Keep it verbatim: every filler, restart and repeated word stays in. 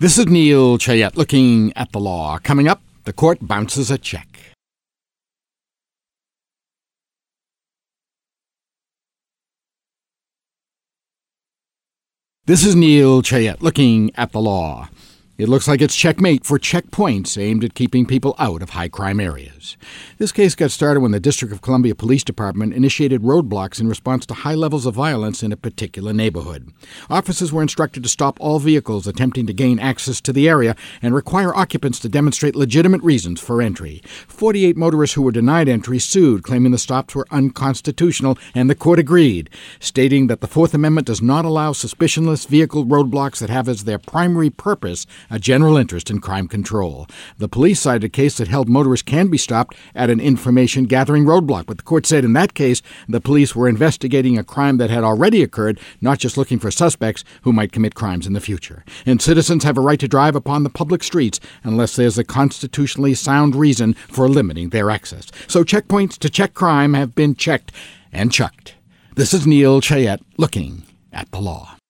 This is Neil Chayette looking at the law. Coming up, the court bounces a check. This is Neil Chayette looking at the law. It looks like it's checkmate for checkpoints aimed at keeping people out of high-crime areas. This case got started when the District of Columbia Police Department initiated roadblocks in response to high levels of violence in a particular neighborhood. Officers were instructed to stop all vehicles attempting to gain access to the area and require occupants to demonstrate legitimate reasons for entry. forty-eight motorists who were denied entry sued, claiming the stops were unconstitutional, and the court agreed, stating that the Fourth Amendment does not allow suspicionless vehicle roadblocks that have as their primary purpose a general interest in crime control. The police cited a case that held motorists can be stopped at an information-gathering roadblock, but the court said in that case the police were investigating a crime that had already occurred, not just looking for suspects who might commit crimes in the future. And citizens have a right to drive upon the public streets unless there's a constitutionally sound reason for limiting their access. So checkpoints to check crime have been checked and chucked. This is Neil Chayette looking at the law.